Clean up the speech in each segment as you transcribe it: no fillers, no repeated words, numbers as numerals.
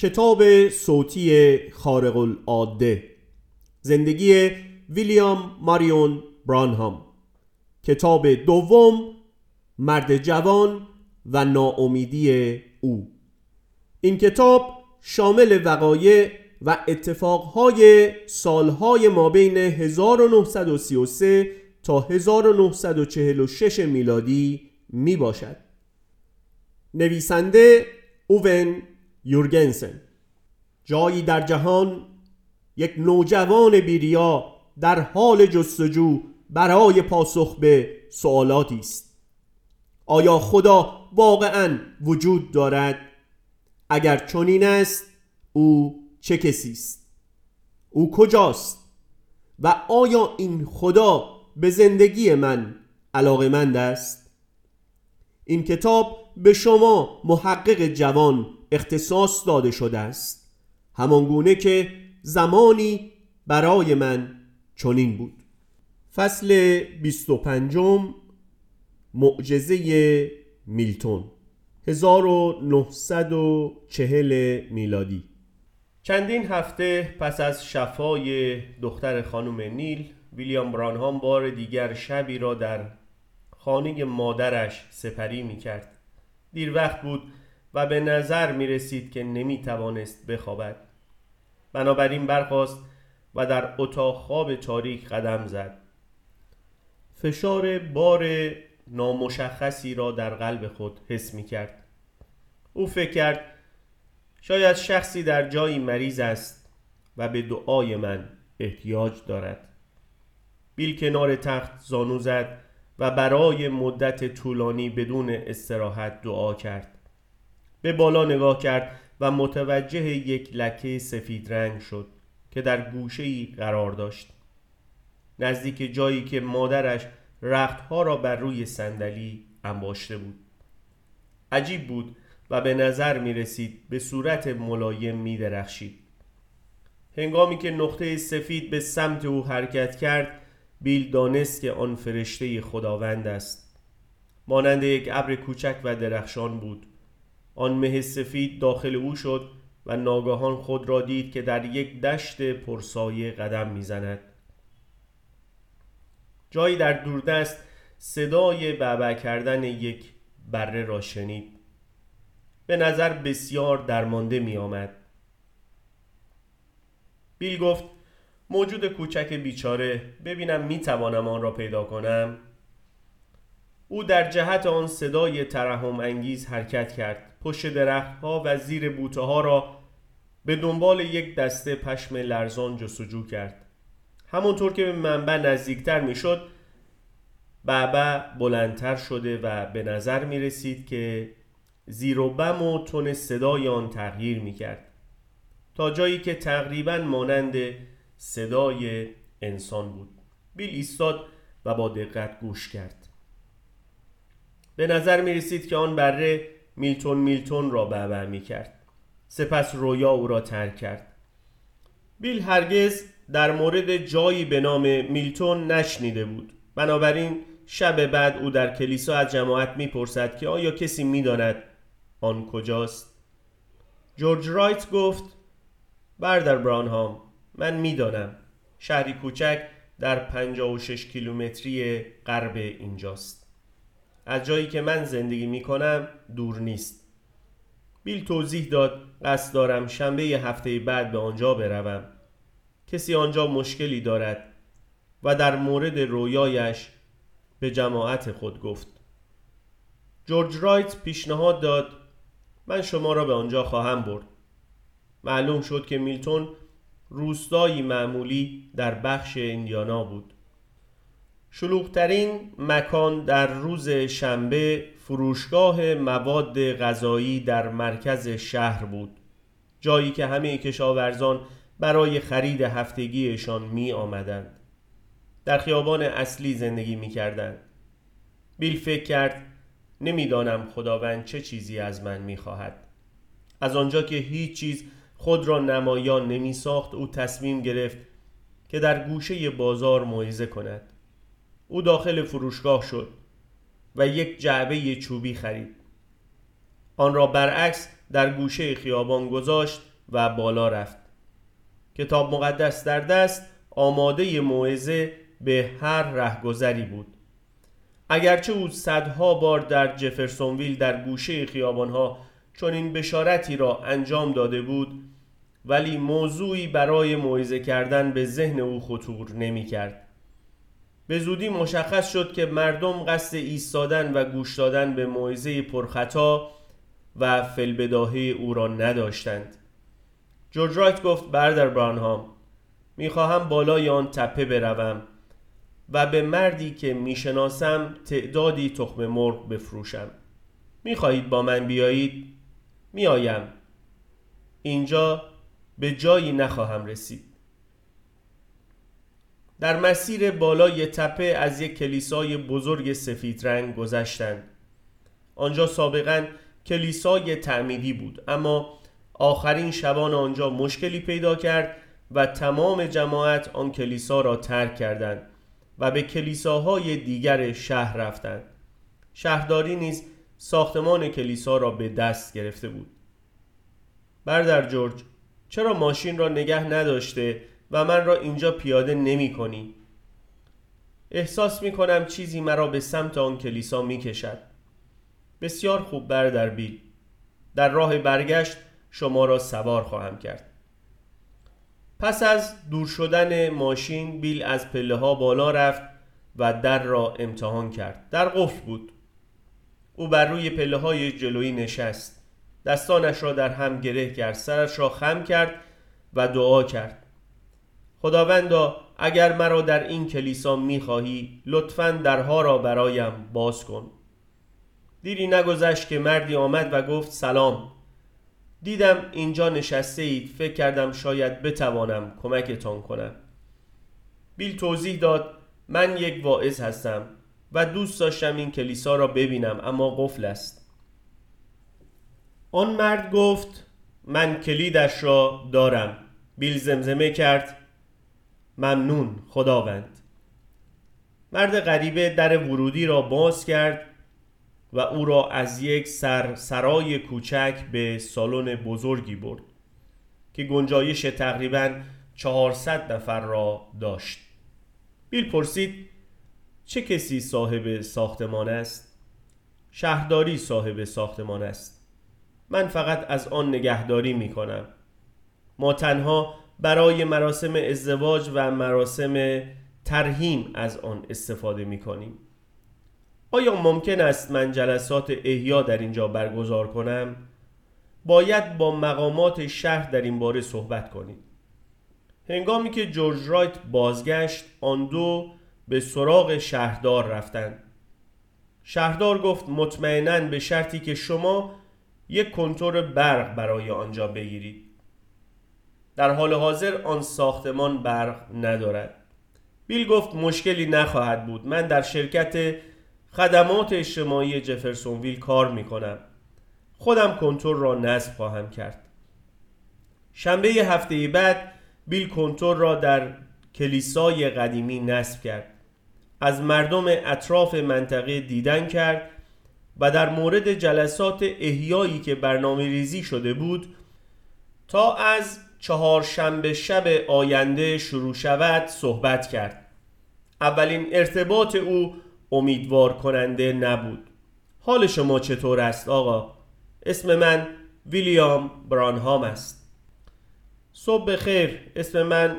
کتاب صوتی خارق العاده، زندگی ویلیام ماریون برانهام. کتاب دوم، مرد جوان و ناامیدی او. این کتاب شامل وقایع و اتفاقهای سالهای مابین 1933 تا 1946 میلادی می باشد. نویسنده اوون یورگنسن. جایی در جهان یک نوجوان بی‌ریا در حال جستجو برای پاسخ به سوالاتی است. آیا خدا واقعاً وجود دارد؟ اگر چنین است، او چه کسی است؟ او کجاست؟ و آیا این خدا به زندگی من علاقه‌مند است؟ این کتاب به شما محقق جوان اختصاص داده شده است، همان گونه که زمانی برای من چنین بود. فصل 25، معجزه میلتون، 1940 میلادی. چندین هفته پس از شفای دختر خانم نیل، ویلیام برانهام بار دیگر شبی را در خانه مادرش سپری می کرد. دیر وقت بود و به نظر می رسید که نمی توانست بخوابد. بنابراین برخاست و در اتاق خواب تاریک قدم زد. فشار بار نامشخصی را در قلب خود حس می کرد. او فکر کرد شاید شخصی در جایی مریض است و به دعای من احتیاج دارد. بیل کنار تخت زانو زد و برای مدت طولانی بدون استراحت دعا کرد. به بالا نگاه کرد و متوجه یک لکه سفید رنگ شد که در گوشه‌ای قرار داشت، نزدیک جایی که مادرش رختها را بر روی صندلی انباشته بود. عجیب بود و به نظر می رسید به صورت ملایم می درخشید. هنگامی که نقطه سفید به سمت او حرکت کرد، بیل دانست که آن فرشته خداوند است. مانند یک ابر کوچک و درخشان بود. آن مه سفید داخل او شد و ناگهان خود را دید که در یک دشت پرسایه قدم میزند. جایی در دوردست صدای بعبع کردن یک بره را شنید. به نظر بسیار درمانده می آمد. بیل گفت موجود کوچک بیچاره، ببینم می توانم آن را پیدا کنم. او در جهت آن صدای ترحم انگیز حرکت کرد. پشت درختها و زیر بوته ها را به دنبال یک دسته پشم لرزان جستجو کرد. همونطور که به منبع نزدیکتر می شد، بعبع بلندتر شده و به نظر می رسید که زیر و بم و تون صدای آن تغییر می کرد تا جایی که تقریباً مانند صدای انسان بود. بیل ایستاد و با دقت گوش کرد. به نظر می رسید که آن بره میلتون را بعبع می کرد. سپس رویا او را ترک کرد. بیل هرگز در مورد جایی به نام میلتون نشنیده بود. بنابراین شب بعد او در کلیسا از جماعت می پرسد که آیا کسی می داند آن کجاست؟ جورج رایت گفت برادر برانهام، من می دانم. شهری کوچک در 56 کیلومتری غرب اینجاست. از جایی که من زندگی می کنم دور نیست. بیل توضیح داد قصد دارم شنبه هفته بعد به آنجا بروم. کسی آنجا مشکلی دارد و در مورد رویایش به جماعت خود گفت. جورج رایت پیشنهاد داد من شما را به آنجا خواهم برد. معلوم شد که میلتون روستایی معمولی در بخش ایندیانا بود. شلوغ‌ترین مکان در روز شنبه فروشگاه مواد غذایی در مرکز شهر بود، جایی که همه کشاورزان برای خرید هفتگیشان می آمدند. در خیابان اصلی زندگی می کردند. بیل فکر کرد نمیدانم خداوند چه چیزی از من می خواهد. از آنجا که هیچ چیز خود را نمایان نمی ساخت، او تصمیم گرفت که در گوشه بازار موعظه کند. او داخل فروشگاه شد و یک جعبه چوبی خرید. آن را برعکس در گوشه خیابان گذاشت و بالا رفت. کتاب مقدس در دست، آماده موعظه به هر رهگذری بود. اگرچه او صدها بار در جفرسونویل در گوشه خیابانها چنین بشارتی را انجام داده بود، ولی موضوعی برای موعظه کردن به ذهن او خطور نمی کرد. به زودی مشخص شد که مردم قصد ایستادن و گوش دادن به موعظه پرخطا و فی‌البداهه او را نداشتند. جورج رایت گفت: برادر برانهام، میخواهم بالای آن تپه بروم و به مردی که میشناسم تعدادی تخم مرغ بفروشم. میخواهید با من بیایید؟ میآیم. اینجا به جایی نخواهم رسید. در مسیر بالای تپه از یک کلیسای بزرگ سفید رنگ گذشتند. آنجا سابقاً کلیسای تعمیدی بود، اما آخرین شبان آنجا مشکلی پیدا کرد و تمام جماعت آن کلیسا را ترک کردند و به کلیساهای دیگر شهر رفتند. شهرداری نیز ساختمان کلیسا را به دست گرفته بود. برادر جورج، چرا ماشین را نگه نداشته و من را اینجا پیاده نمی کنی؟ احساس می کنم چیزی مرا به سمت آن کلیسا می کشد. بسیار خوب برادر بیل، در راه برگشت شما را سوار خواهم کرد. پس از دور شدن ماشین، بیل از پله ها بالا رفت و در را امتحان کرد. در قفل بود. او بر روی پله های جلویی نشست. دستانش را در هم گره کرد، سرش را خم کرد و دعا کرد: خداوندا، اگر مرا در این کلیسا می‌خواهی، لطفاً درها را برایم باز کن. دیری نگذشت که مردی آمد و گفت: سلام. دیدم اینجا نشسته اید، فکر کردم شاید بتوانم کمکتان کنم. بیل توضیح داد: من یک واعظ هستم و دوست داشتم این کلیسا را ببینم، اما قفل است. آن مرد گفت: من کلیدش را دارم. بیل زمزمه کرد: ممنون خداوند. مرد غریبه در ورودی را باز کرد و او را از یک سرای کوچک به سالن بزرگی برد که گنجایش تقریباً 400 نفر را داشت. بیل پرسید: چه کسی صاحب ساختمان است؟ شهرداری صاحب ساختمان است. من فقط از آن نگهداری می کنم. ما تنها برای مراسم ازدواج و مراسم ترحیم از آن استفاده می کنیم. آیا ممکن است من جلسات احیا در اینجا برگزار کنم؟ باید با مقامات شهر در این باره صحبت کنید. هنگامی که جورج رایت بازگشت، آن دو به سراغ شهردار رفتند. شهردار گفت: مطمئناً به شرطی که شما یک کنتور برق برای آنجا بگیرید. در حال حاضر آن ساختمان برق ندارد. بیل گفت: مشکلی نخواهد بود. من در شرکت خدمات اجتماعی جفرسونویل کار می کنم. خودم کنتور را نصب خواهم کرد. شنبه هفته بعد بیل کنتور را در کلیسای قدیمی نصب کرد. از مردم اطراف منطقه دیدن کرد و در مورد جلسات احیایی که برنامه ریزی شده بود تا از چهارشنبه شب آینده شروع شود صحبت کرد. اولین ارتباط او امیدوار کننده نبود. حال شما چطور است آقا؟ اسم من ویلیام برانهام است. صبح بخیر. اسم من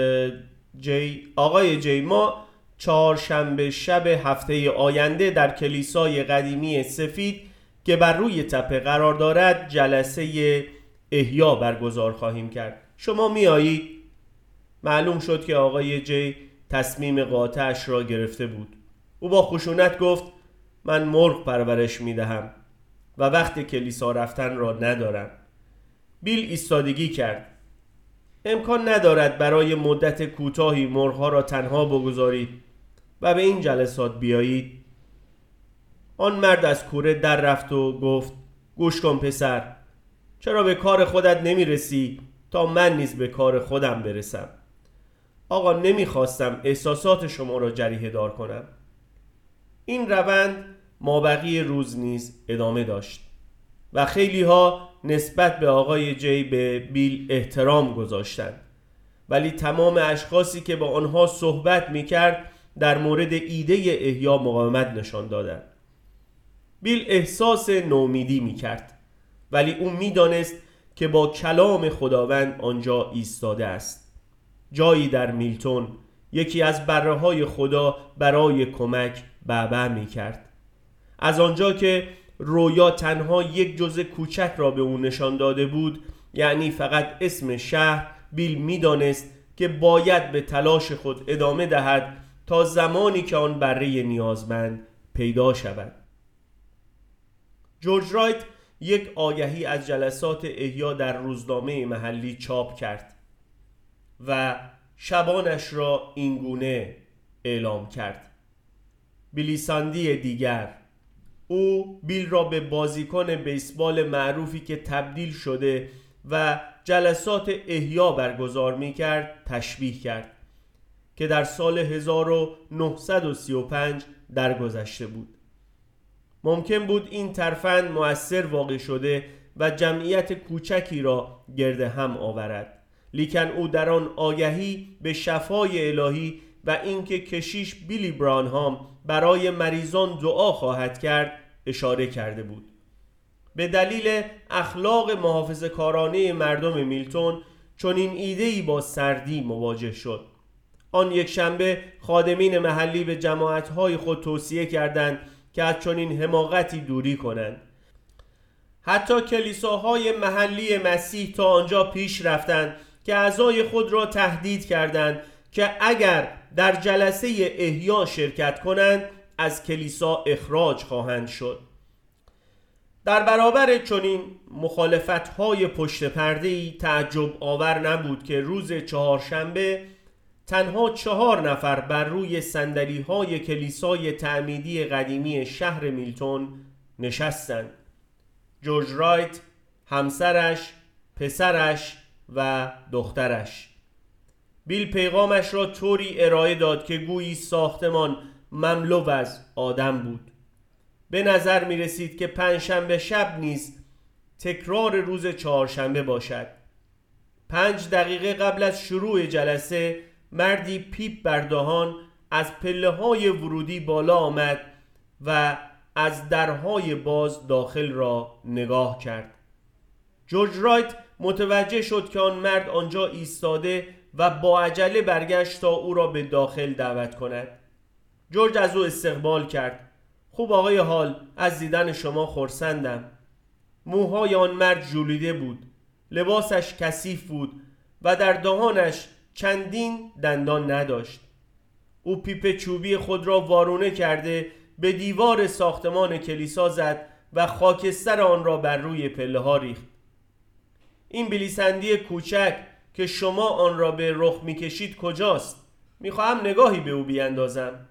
آقای جی. ما چهارشنبه شب هفته آینده در کلیسای قدیمی سفید که بر روی تپه قرار دارد جلسه احیا برگزار خواهیم کرد. شما می آیید؟ معلوم شد که آقای جی تصمیم قاطعش را گرفته بود. او با خشونت گفت: من مرغ پرورش می دهم و وقت کلیسا رفتن را ندارم. بیل ایستادگی کرد. امکان ندارد برای مدت کوتاهی مرغ‌ها را تنها بگذارید و به این جلسات بیایید. آن مرد از کوره در رفت و گفت: گوش کن پسر، چرا به کار خودت نمی رسی تا من نیز به کار خودم برسم؟ آقا، نمیخواستم احساسات شما را جریحه دار کنم. این روند مابقی روز نیز ادامه داشت و خیلی ها نسبت به آقای جی به بیل احترام گذاشتند، ولی تمام اشخاصی که با آنها صحبت می‌کرد در مورد ایده احیا مقاومت نشان دادند. بیل احساس نومیدی می‌کرد، ولی او می‌دانست که با کلام خداوند آنجا ایستاده است. جایی در میلتون یکی از بره‌های خدا برای کمک بعبع می‌کرد. از آنجا که رویا تنها یک جزء کوچک را به او نشان داده بود، یعنی فقط اسم شهر، بیل می‌دانست که باید به تلاش خود ادامه دهد تا زمانی که آن بره نیازمند پیدا شود. جورج رایت یک آگهی از جلسات احیا در روزنامه محلی چاپ کرد و شبانش را اینگونه اعلام کرد: بیلی ساندی دیگر. او بیل را به بازیکن بیسبال معروفی که تبدیل شده و جلسات احیا برگزار می کرد تشبیه کرد که در سال 1935 درگذشته بود. ممکن بود این ترفند مؤثر واقع شده و جمعیت کوچکی را گرد هم آورد، لیکن او در آن آگهی به شفای الهی و اینکه کشیش بیلی برانهام برای مریضان دعا خواهد کرد اشاره کرده بود. به دلیل اخلاق محافظه‌کارانه مردم میلتون چنین ایده‌ای با سردی مواجه شد. آن یک شنبه خادمین محلی به جماعت‌های خود توصیه کردند که از چنین حماقتی دوری کنند. حتی کلیساهای محلی مسیح تا آنجا پیش رفتند که اعضای خود را تهدید کردند که اگر در جلسه احیا شرکت کنند از کلیسا اخراج خواهند شد. در برابر چنین مخالفت‌های پشت پرده‌ای تعجب آور نبود که روز چهارشنبه تنها 4 نفر بر روی صندلی‌های کلیسای تعمیدی قدیمی شهر میلتون نشستند: جورج رایت، همسرش، پسرش و دخترش. بیل پیغامش را طوری ارائه داد که گویی ساختمان مملو از آدم بود. به نظر می رسید که پنجشنبه شب نیز تکرار روز چهارشنبه باشد. 5 دقیقه قبل از شروع جلسه مردی پیپ بر دهان از پله‌های ورودی بالا آمد و از درهای باز داخل را نگاه کرد. جورج رایت متوجه شد که آن مرد آنجا ایستاده و با عجله برگشت تا او را به داخل دعوت کند. جورج از او استقبال کرد. خوب آقای هال، از دیدن شما خرسندم. موهای آن مرد ژولیده بود، لباسش کثیف بود و در دهانش چندین دندان نداشت. او پیپ چوبی خود را وارونه کرده به دیوار ساختمان کلیسا زد و خاکستر آن را بر روی پله ها ریخت. این بیلی ساندی کوچک که شما آن را به رخ میکشید کجاست؟ میخواهم نگاهی به او بیاندازم.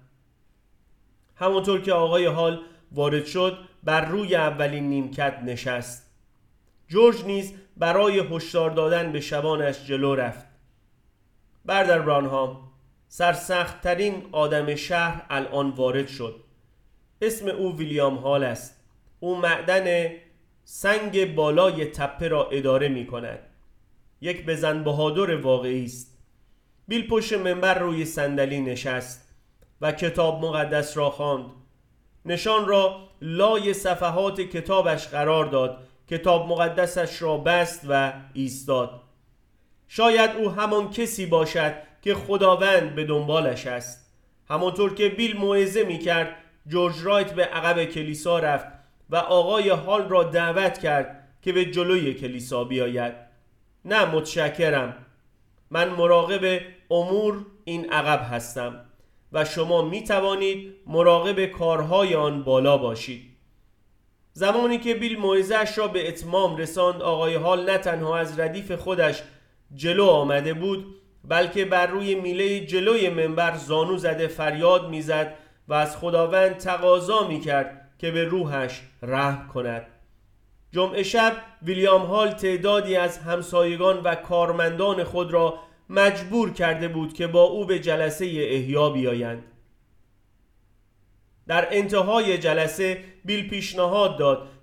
همونطور که آقای هال وارد شد بر روی اولین نیمکت نشست. جورج نیز برای هشدار دادن به شبانش جلو رفت. برادر برانهام، سرسخت ترین آدم شهر الان وارد شد. اسم او ویلیام هال است. او معدن سنگ بالای تپه را اداره می کند. یک بزن بهادر واقعی است. بیل پشت منبر روی صندلی نشست و کتاب مقدس را خواند. نشان را لای صفحات کتابش قرار داد. کتاب مقدسش را بست و ایستاد. شاید او همان کسی باشد که خداوند به دنبالش است. همانطور که بیل موعظه می کرد، جورج رایت به عقب کلیسا رفت و آقای هال را دعوت کرد که به جلوی کلیسا بیاید. نه متشکرم، من مراقب امور این عقب هستم و شما می توانید مراقب کارهای آن بالا باشید. زمانی که بیل موعظه‌اش را به اتمام رساند، آقای هال نه تنها از ردیف خودش جلو آمده بود، بلکه بر روی میله جلوی منبر زانو زده فریاد میزد و از خداوند تقاضا میکرد که به روحش رحم کند. جمعه شب ویلیام هال تعدادی از همسایگان و کارمندان خود را مجبور کرده بود که با او به جلسه احیا بیایند. در انتهای جلسه بیل پیشنهاد داد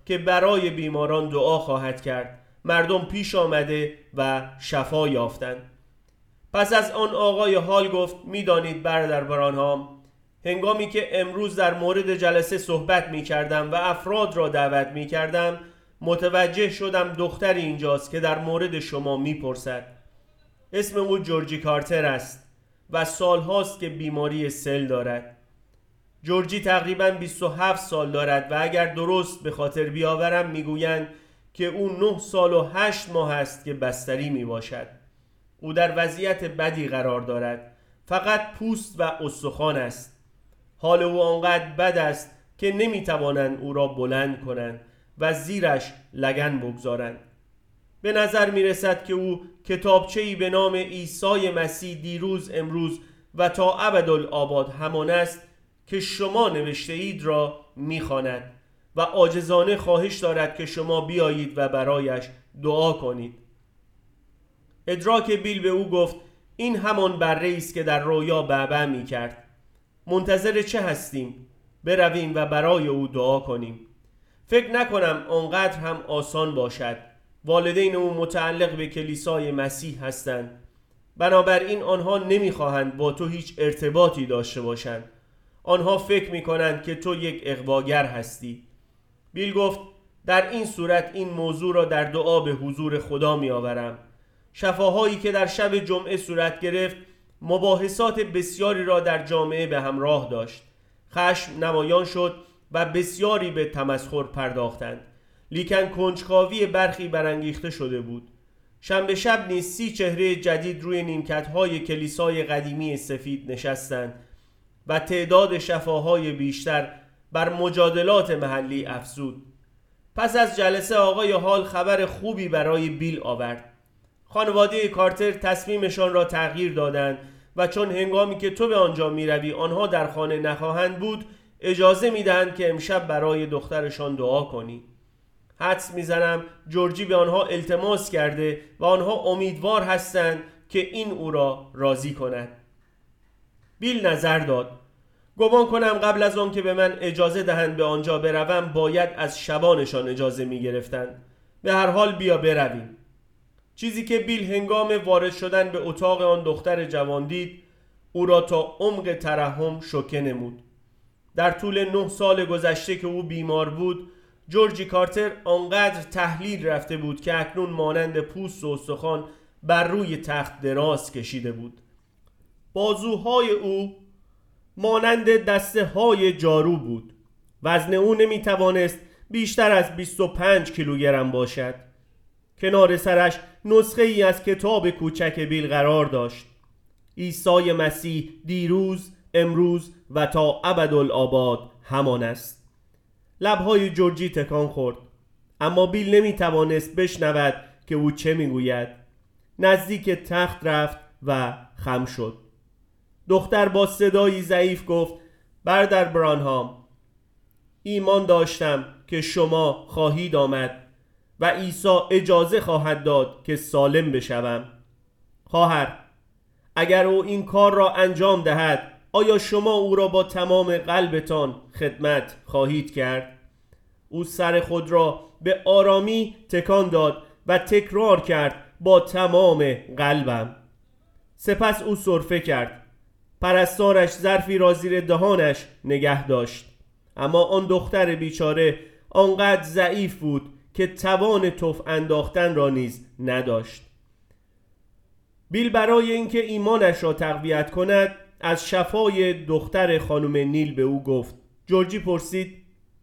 که برای بیماران دعا خواهد کرد. مردم پیش آمده و شفا یافتند. پس از آن آقای هال گفت: میدانید برادر برانهام، هنگامی که امروز در مورد جلسه صحبت می کردم و افراد را دعوت می کردم، متوجه شدم دختری اینجاست که در مورد شما می پرسد. اسم او جورجی کارتر است و سالهاست که بیماری سل دارد. جورجی تقریباً 27 سال دارد و اگر درست به خاطر بیاورم میگویند که او 9 سال و 8 ماه است که بستری می باشد. او در وضعیت بدی قرار دارد. فقط پوست و استخوان است. حال او آنقدر بد است که نمیتوانند او را بلند کنند و زیرش لگن بگذارند. به نظر می رسد که او کتابچه‌ای به نام عیسی مسیح دیروز، امروز و تا ابدالآباد همان است که شما نوشته اید را می خواند و عاجزانه خواهش دارد که شما بیایید و برایش دعا کنید. ادراک بیل به او گفت: این همان بره است که در رویا بعبع می کرد. منتظر چه هستیم؟ برویم و برای او دعا کنیم. فکر نکنم آنقدر هم آسان باشد. والدین او متعلق به کلیسای مسیح هستند. بنابراین آنها نمیخواهند با تو هیچ ارتباطی داشته باشند. آنها فکر میکنند که تو یک اغواگر هستی. بیل گفت: در این صورت این موضوع را در دعا به حضور خدا میآورم. شفاهایی که در شب جمعه صورت گرفت مباحثات بسیاری را در جامعه به همراه داشت. خشم نمایان شد و بسیاری به تمسخر پرداختند، لیکن کنجکاوی برخی برانگیخته شده بود. شنبه شب نیز 30 چهره جدید روی نیمکت‌های کلیسای قدیمی سفید نشستند و تعداد شفاهای بیشتر بر مجادلات محلی افزود. پس از جلسه آقای هال خبر خوبی برای بیل آورد. خانواده کارتر تصمیمشان را تغییر دادند و چون هنگامی که تو به آنجا می روی آنها در خانه نخواهند بود، اجازه می دهند که امشب برای دخترشان دعا کنی. حدس می زنم جورجی به آنها التماس کرده و آنها امیدوار هستند که این او را راضی کند. بیل نظر داد: گمان کنم قبل از آن که به من اجازه دهند به آنجا بروم باید از شبانشان اجازه می گرفتند. به هر حال بیا برویم. چیزی که بیل هنگام وارد شدن به اتاق آن دختر جوان دید او را تا عمق ترحم شوکه نمود. در طول 9 سال گذشته که او بیمار بود، جورجی کارتر آنقدر تحلیل رفته بود که اکنون مانند پوست و استخوان بر روی تخت دراز کشیده بود. بازوهای او مانند دسته های جارو بود. وزن او نمی توانست بیشتر از 25 کیلوگرم باشد. کنار سرش نسخه ای از کتاب کوچک بیل قرار داشت: عیسی مسیح دیروز، امروز و تا ابدالآباد همان است. لبهای جورجی تکان خورد، اما بیل نمی توانست بشنود که او چه می گوید. نزدیک تخت رفت و خم شد. دختر با صدایی ضعیف گفت: برادر برانهام، ایمان داشتم که شما خواهید آمد و عیسی اجازه خواهد داد که سالم بشوم. خواهر، اگر او این کار را انجام دهد، آیا شما او را با تمام قلبتان خدمت خواهید کرد؟ او سر خود را به آرامی تکان داد و تکرار کرد: با تمام قلبم. سپس او سرفه کرد. پرستارش ظرفی را زیر دهانش نگه داشت، اما آن دختر بیچاره آنقدر ضعیف بود که توان تف انداختن را نیز نداشت. بیل برای اینکه ایمانش را تقویت کند از شفای دختر خانم نیل به او گفت. جورجی پرسید: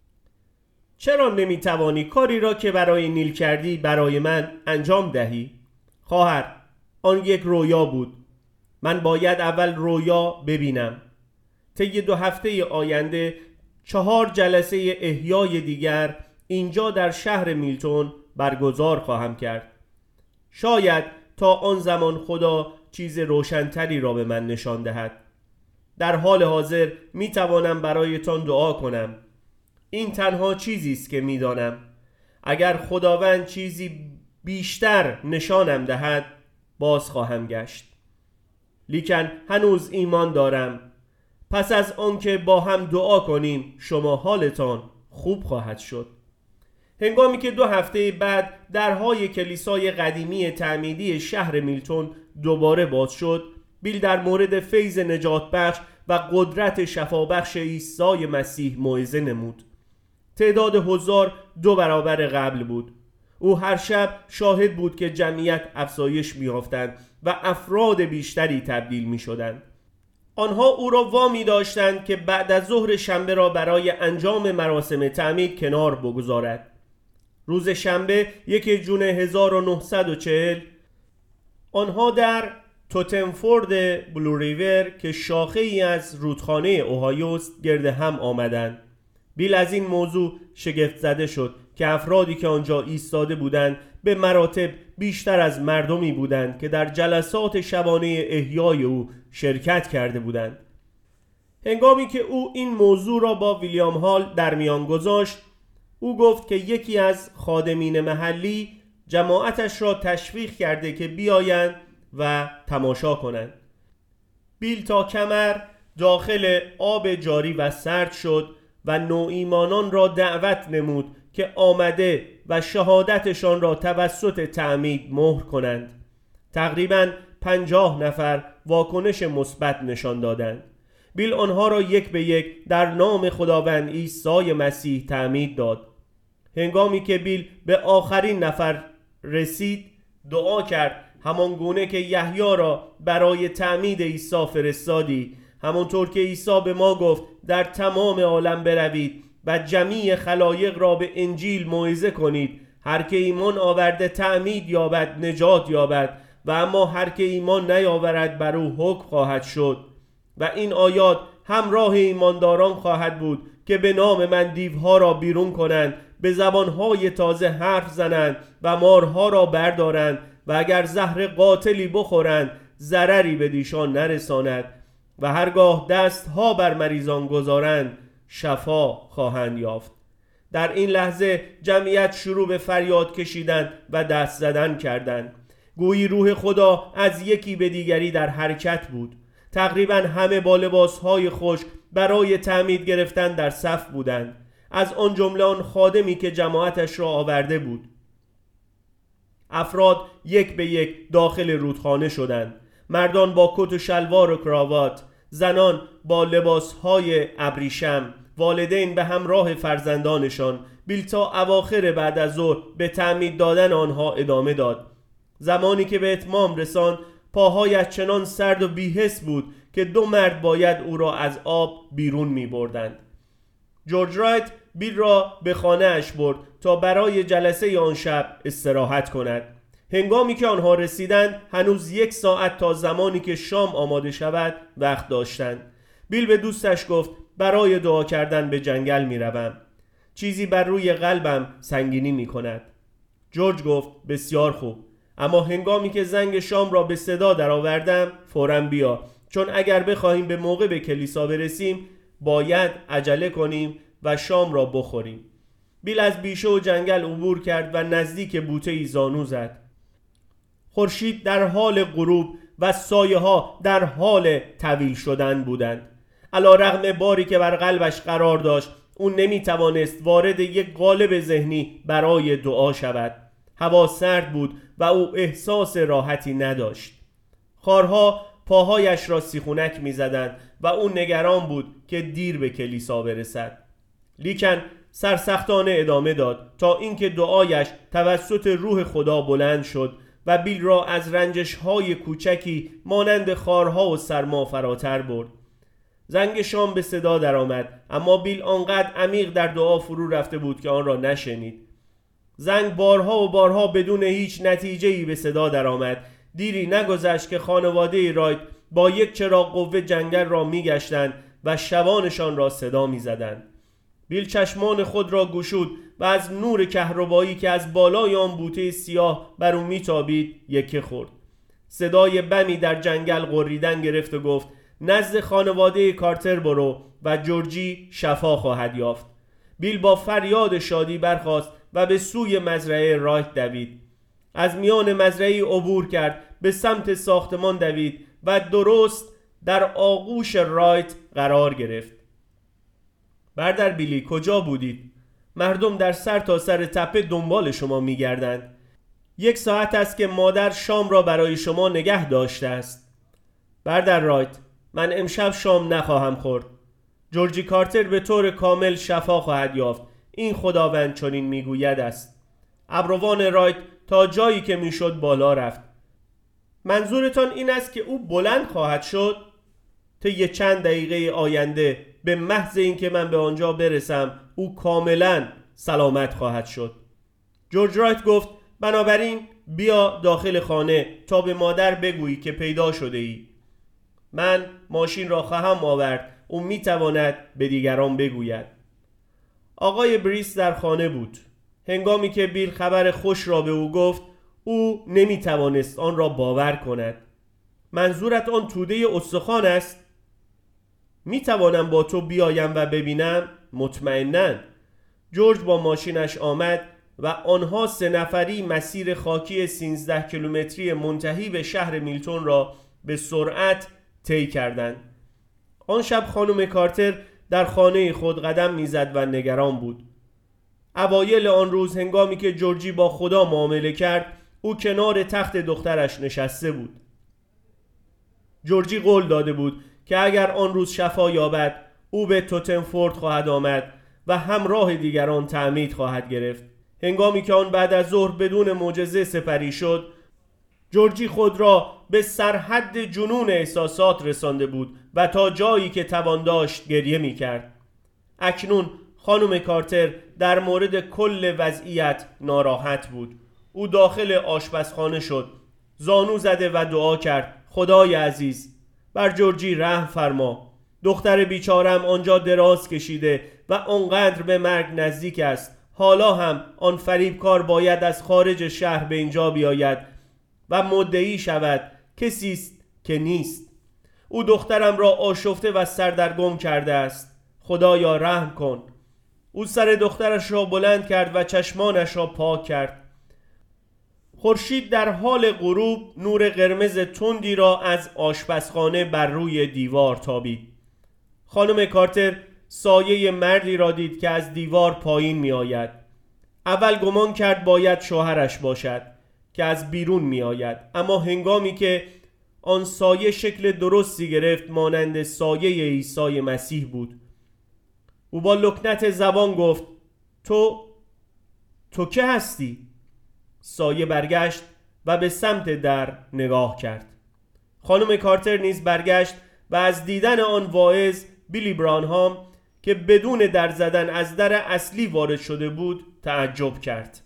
چرا نمیتوانی کاری را که برای نیل کردی برای من انجام دهی؟ خواهر، آن یک رویا بود. من باید اول رویا ببینم. طی 2 هفته آینده 4 جلسه احیای دیگر اینجا در شهر میلتون برگزار خواهم کرد. شاید تا آن زمان خدا چیز روشنتری را به من نشان دهد. در حال حاضر می توانم برایتان دعا کنم. این تنها چیزی است که می دانم. اگر خداوند چیزی بیشتر نشانم دهد باز خواهم گشت. لیکن هنوز ایمان دارم پس از آنکه با هم دعا کنیم شما حالتان خوب خواهد شد. هنگامی که 2 هفته بعد درهای کلیسای قدیمی تعمیدی شهر میلتون دوباره باز شد، بیل در مورد فیض نجات بخش و قدرت شفابخش عیسی مسیح موعظه نمود. تعداد حضار 2 برابر قبل بود. او هر شب شاهد بود که جمعیت افزایش می‌یافتند و افراد بیشتری تبدیل می‌شدند. آنها او را وامی داشتند که بعد از ظهر شنبه را برای انجام مراسم تعمید کنار بگذارد. روز شنبه 1 جون 1940 آنها در توتنفورد بلو ریور که شاخه ای از رودخانه اوهایوست گرد هم آمدند. بیل از این موضوع شگفت زده شد که افرادی که آنجا ایستاده بودند به مراتب بیشتر از مردمی بودند که در جلسات شبانه احیای او شرکت کرده بودند. هنگامی که او این موضوع را با ویلیام هال در میان گذاشت، او گفت که یکی از خادمین محلی جماعتش را تشویق کرده که بیایند و تماشا کنند. بیل تا کمر داخل آب جاری و سرد شد و نوایمانان را دعوت نمود که آمده و شهادتشان را توسط تعمید مهر کنند. تقریباً 50 نفر واکنش مثبت نشان دادند. بیل آنها را یک به یک در نام خداوند عیسی مسیح تعمید داد. هنگامی که بیل به آخرین نفر رسید، دعا کرد همان گونه که یحیی را برای تعمید عیسی فرستادی، همانطور که عیسی به ما گفت در تمام عالم بروید و جمیع خلایق را به انجیل موعظه کنید. هر که ایمان آورده تعمید یابد نجات یابد و اما هر که ایمان نیاورد بر او حکم خواهد شد. و این آیات همراه ایمانداران خواهد بود که به نام من دیوها را بیرون کنند، به زبانهای تازه حرف زنند و مارها را بردارند و اگر زهر قاتلی بخورند ضرری به دیشان نرساند و هرگاه دستها بر مریضان گذارند شفا خواهند یافت. در این لحظه جمعیت شروع به فریاد کشیدن و دست زدن کردند. گویی روح خدا از یکی به دیگری در حرکت بود. تقریبا همه با لباسهای خشک برای تعمید گرفتن در صف بودند، از آن جمله آن خادمی که جماعتش را آورده بود. افراد یک به یک داخل رودخانه شدند. مردان با کت و شلوار و کراوات، زنان با لباسهای ابریشم، والدین به همراه فرزندانشان. بیل تا اواخر بعد از ظهر به تعمید دادن آنها ادامه داد. زمانی که به اتمام رساند پاهایش چنان سرد و بی‌حس بود که 2 مرد باید او را از آب بیرون می بردند. جورج رایت بیل را به خانه اش برد تا برای جلسه آن شب استراحت کند. هنگامی که آنها رسیدند هنوز 1 ساعت تا زمانی که شام آماده شود وقت داشتند. بیل به دوستش گفت برای دعا کردن به جنگل می روم. چیزی بر روی قلبم سنگینی می کند. جورج گفت بسیار خوب، اما هنگامی که زنگ شام را به صدا درآوردم فوراً بیا، چون اگر بخواهیم به موقع به کلیسا برسیم باید عجله کنیم و شام را بخوریم. بیل از بیشه و جنگل عبور کرد و نزدیک بوته‌ای زانو زد. خورشید در حال غروب و سایه ها در حال طویل شدن بودند. علی‌رغم باری که بر قلبش قرار داشت، او نمیتوانست وارد یک قالب ذهنی برای دعا شود. هوا سرد بود و او احساس راحتی نداشت. خارها پاهایش را سیخونک می‌زدند و او نگران بود که دیر به کلیسا برسد. لیکن سرسختانه ادامه داد تا اینکه دعایش توسط روح خدا بلند شد و بیل را از رنجش‌های کوچکی مانند خارها و سرما فراتر برد. زنگ شام به صدا درآمد، اما بیل آنقدر عمیق در دعا فرو رفته بود که آن را نشنید. زنگ بارها و بارها بدون هیچ نتیجه‌ای به صدا درآمد. دیری نگذشت که خانواده رایت با یک چراغ قوه جنگل را می‌گشتند و شبانشان را صدا می‌زدند. بیل چشمان خود را گشود و از نور کهربایی که از بالای آن بوته سیاه بر او میتابید یکه خورد. صدای بمی در جنگل غریدن گرفت و گفت نزد خانواده کارتر برو و جورجی شفا خواهد یافت. بیل با فریاد شادی برخاست و به سوی مزرعه رایت دوید. از میان مزرعه عبور کرد، به سمت ساختمان دوید و درست در آغوش رایت قرار گرفت. برادر بیلی کجا بودید؟ مردم در سر تا سر تپه دنبال شما می‌گردند. 1 ساعت است که مادر شام را برای شما نگه داشته است. برادر رایت، من امشب شام نخواهم خورد. جورجی کارتر به طور کامل شفا خواهد یافت. این خداوند چنین میگوید است. ابروان رایت تا جایی که میشد بالا رفت. منظورتان این است که او بلند خواهد شد؟ طی چند دقیقه آینده به محض اینکه من به آنجا برسم او کاملا سلامت خواهد شد. جورج رایت گفت بنابراین بیا داخل خانه تا به مادر بگویی که پیدا شده ای. من ماشین را خواهم آورد. او میتواند به دیگران بگوید. آقای بریس در خانه بود. هنگامی که بیل خبر خوش را به او گفت او نمیتوانست آن را باور کند. منظورت آن توده استخوان است؟ میتوانم با تو بیایم و ببینم؟ مطمئناً. جورج با ماشینش آمد و آنها 3 نفری مسیر خاکی 13 کیلومتری منتهی به شهر میلتون را به سرعت طی کردند. آن شب خانم کارتر در خانه خود قدم میزد و نگران بود. اوایل آن روز هنگامی که جورجی با خدا معامله کرد او کنار تخت دخترش نشسته بود. جورجی قول داده بود که اگر آن روز شفا یابد او به توتنفورد خواهد آمد و همراه دیگران تعمید خواهد گرفت. هنگامی که آن بعد از ظهر بدون معجزه سپری شد، جورجی خود را به سرحد جنون احساسات رسانده بود و تا جایی که توان داشت گریه می کرد. اکنون خانم کارتر در مورد کل وضعیت ناراحت بود. او داخل آشپزخانه شد، زانو زده و دعا کرد خدای عزیز بر جورجی رحم فرما. دختر بیچارم آنجا دراز کشیده و آنقدر به مرگ نزدیک است. حالا هم آن فریبکار باید از خارج شهر به اینجا بیاید و مدعی شود کسی است که نیست. او دخترم را آشفته و سردرگم کرده است. خدایا رحم کن. او سر دخترش را بلند کرد و چشمانش را پاک کرد. خورشید در حال غروب نور قرمز تندی را از آشپزخانه بر روی دیوار تابید. خانم کارتر سایه مردی را دید که از دیوار پایین می آید. اول گمان کرد باید شوهرش باشد که از بیرون می آید، اما هنگامی که آن سایه شکل درستی گرفت مانند سایه عیسی مسیح بود. او با لکنت زبان گفت تو که هستی؟ سایه برگشت و به سمت در نگاه کرد. خانم کارتر نیز برگشت و از دیدن آن واعظ بیلی برانهام که بدون در زدن از در اصلی وارد شده بود تعجب کرد.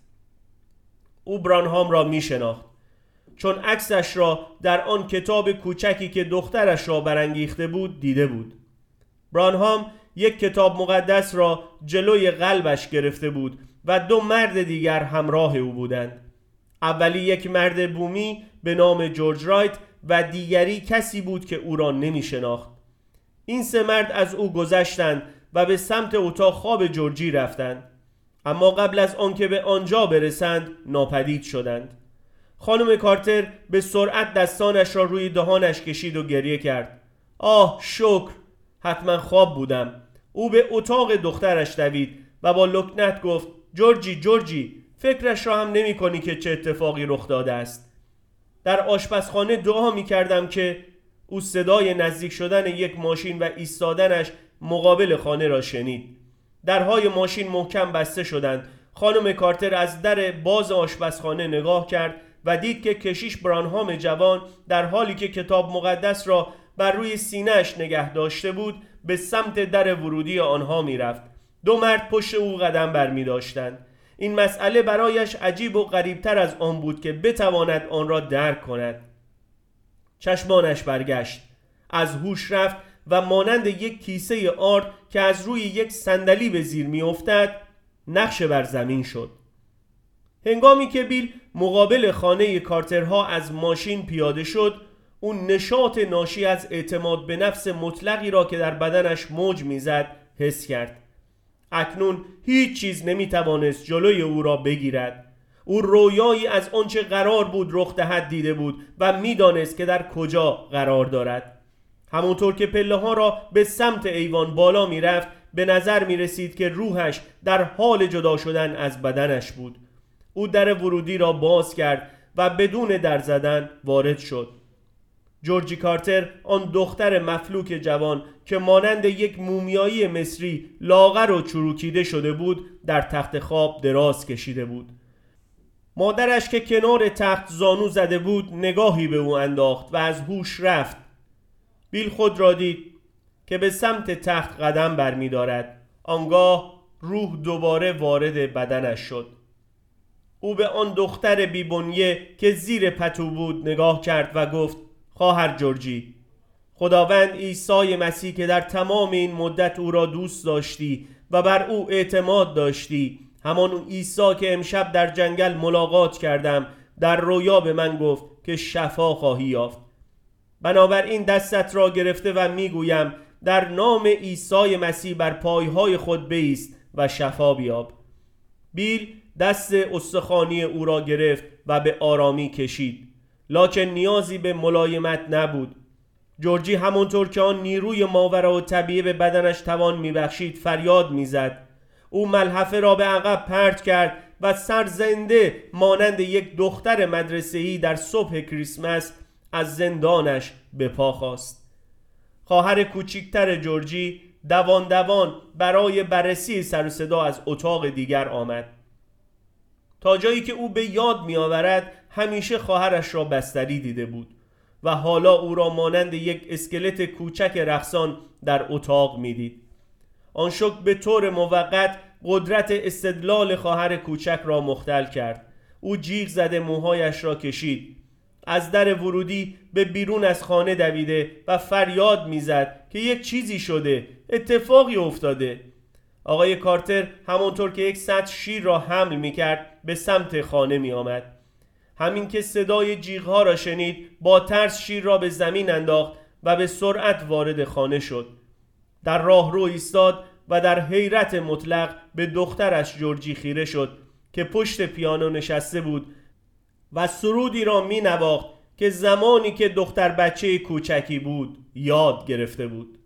او برانهام را می شناخت چون عکسش را در آن کتاب کوچکی که دخترش را برانگیخته بود دیده بود. برانهام یک کتاب مقدس را جلوی قلبش گرفته بود و 2 مرد دیگر همراه او بودند. اولی یک مرد بومی به نام جورج رایت و دیگری کسی بود که او را نمی شناخت. این 3 مرد از او گذشتند و به سمت اتاق خواب جورجی رفتند، اما قبل از آنکه به آنجا برسند ناپدید شدند. خانم کارتر به سرعت دستانش را روی دهانش کشید و گریه کرد. آه شکر، حتما خواب بودم. او به اتاق دخترش دوید و با لکنت گفت جورجی فکرش را هم نمی کنی که چه اتفاقی رخ داده است. در آشپزخانه دعا می کردم که او صدای نزدیک شدن یک ماشین و ایستادنش مقابل خانه را شنید. درهای ماشین محکم بسته شدند. خانم کارتر از در باز آشپزخانه نگاه کرد و دید که کشیش برانهام جوان در حالی که کتاب مقدس را بر روی سینه‌اش نگه داشته بود به سمت در ورودی آنها می رفت. 2 مرد پشت او قدم بر می داشتند. این مسئله برایش عجیب و غریبتر از آن بود که بتواند آن را درک کند. چشمانش برگشت، از هوش رفت و مانند یک کیسه آرد که از روی یک صندلی به زیر می افتد نقش بر زمین شد. هنگامی که بیل مقابل خانه کارترها از ماشین پیاده شد، اون نشاط ناشی از اعتماد به نفس مطلقی را که در بدنش موج میزد حس کرد. اکنون هیچ چیز نمیتوانست جلوی او را بگیرد. او رویایی از آنچه قرار بود رخ دهد دیده بود و میدانست که در کجا قرار دارد. همونطور که پله ها را به سمت ایوان بالا میرفت به نظر می رسید که روحش در حال جدا شدن از بدنش بود. او در ورودی را باز کرد و بدون در زدن وارد شد. جورجی کارتر، آن دختر مفلوک جوان که مانند یک مومیایی مصری لاغر و چروکیده شده بود، در تخت خواب دراز کشیده بود. مادرش که کنار تخت زانو زده بود نگاهی به او انداخت و از هوش رفت. بیل خود را دید که به سمت تخت قدم برمی دارد. آنگاه روح دوباره وارد بدنش شد. او به آن دختر بی‌بنیه که زیر پتو بود نگاه کرد و گفت: خواهر جورجی، خداوند عیسی مسیح که در تمام این مدت او را دوست داشتی و بر او اعتماد داشتی، همان عیسی که امشب در جنگل ملاقات کردم، در رویا به من گفت که شفا خواهی یافت. بنابراین دستت را گرفته و میگویم در نام عیسی مسیح بر پایهای خود بایست و شفا بیاب. بیل دست استخوانی او را گرفت و به آرامی کشید، لکن نیازی به ملایمت نبود. جورجی همونطور که آن نیروی ماورالطبیعی به بدنش توان میبخشید فریاد میزد. او ملحفه را به عقب پرت کرد و سرزنده مانند یک دختر مدرسه‌ای در صبح کریسمس از زندانش به پا خاست. خواهر کوچکتر جورجی دوان دوان برای بررسی سر و صدا از اتاق دیگر آمد. تا جایی که او به یاد می آورد همیشه خواهرش را بستری دیده بود و حالا او را مانند یک اسکلت کوچک رقصان در اتاق می دید. آن شوک به طور موقت قدرت استدلال خواهر کوچک را مختل کرد. او جیغ زده موهایش را کشید، از در ورودی به بیرون از خانه دویده و فریاد میزد که یک چیزی شده، اتفاقی افتاده. آقای کارتر همونطور که یک سطل شیر را حمل میکرد به سمت خانه می آمد. همین که صدای جیغها را شنید با ترس شیر را به زمین انداخت و به سرعت وارد خانه شد. در راهرو ایستاد و در حیرت مطلق به دخترش جورجی خیره شد که پشت پیانو نشسته بود و سرودی را می نواخت که زمانی که دختر بچه کوچکی بود یاد گرفته بود.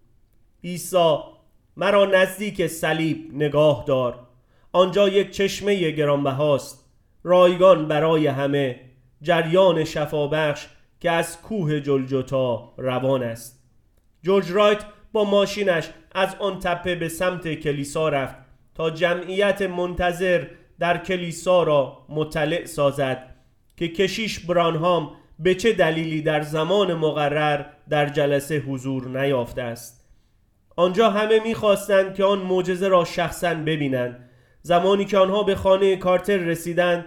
عیسی، مرا نزدیک صلیب نگاه دار، آنجا یک چشمه گرانبهاست، رایگان برای همه، جریان شفابخش که از کوه جلجتا روان است. جورج رایت با ماشینش از آن تپه به سمت کلیسا رفت تا جمعیت منتظر در کلیسا را مطلع سازد که کشیش برانهام به چه دلیلی در زمان مقرر در جلسه حضور نیافته است. آنجا همه می‌خواستند که آن معجزه را شخصاً ببینند. زمانی که آنها به خانه کارتر رسیدند،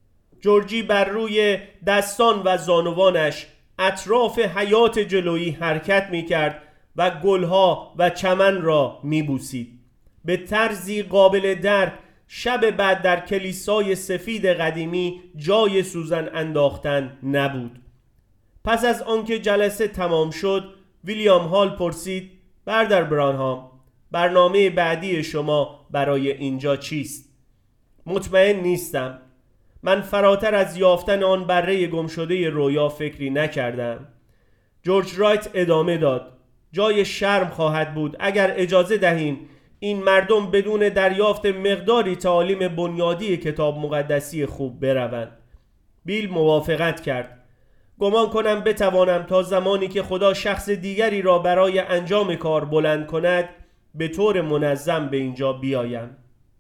جورجی بر روی دستان و زانوانش اطراف حیاط جلویی حرکت می‌کرد و گلها و چمن را می‌بوسید. به طرزی قابل درک شب بعد در کلیسای سفید قدیمی جای سوزن انداختن نبود. پس از آنکه جلسه تمام شد، ویلیام هال پرسید: برادر برانهام، برنامه بعدی شما برای اینجا چیست؟ مطمئن نیستم. من فراتر از یافتن آن بره گمشده رویا فکری نکردم. جورج رایت ادامه داد: جای شرم خواهد بود اگر اجازه دهیم این مردم بدون دریافت مقداری تعالیم بنیادی کتاب مقدسی خوب بروند. بیل موافقت کرد: گمان کنم بتوانم تا زمانی که خدا شخص دیگری را برای انجام کار بلند کند به طور منظم به اینجا بیایم.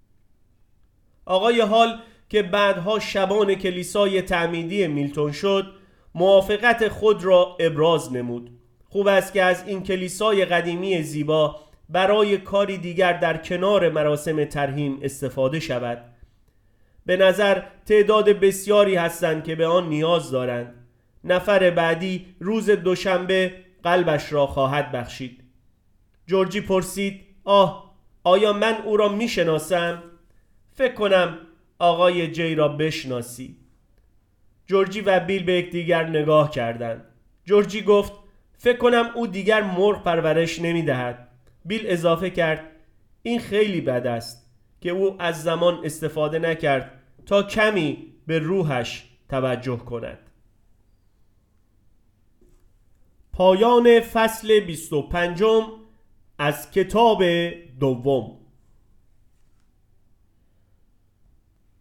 آقای هال که بعدها شبان کلیسای تعمیدی میلتون شد، موافقت خود را ابراز نمود. خوب است که از این کلیسای قدیمی زیبا برای کاری دیگر در کنار مراسم ترحیم استفاده شود. به نظر تعداد بسیاری هستند که به آن نیاز دارند. نفر بعدی روز دوشنبه قلبش را خواهد بخشید. جورجی پرسید: آیا من او را می شناسم؟ فکر کنم آقای جی را بشناسی. جورجی و بیل به یکدیگر نگاه کردند. جورجی گفت: فکر کنم او دیگر مرغ پرورش نمی دهد. بیل اضافه کرد: این خیلی بد است که او از زمان استفاده نکرد تا کمی به روحش توجه کند. پایان فصل 25 از کتاب دوم.